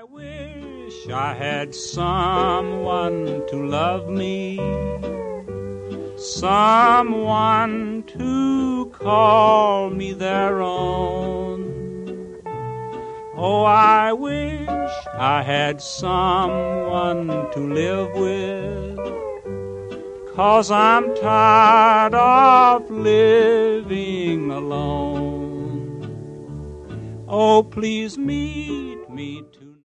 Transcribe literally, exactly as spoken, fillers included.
I wish I had someone to love me, someone to call me their own. Oh, I wish I had someone to live with, 'cause I'm tired of living alone. Oh, please meet me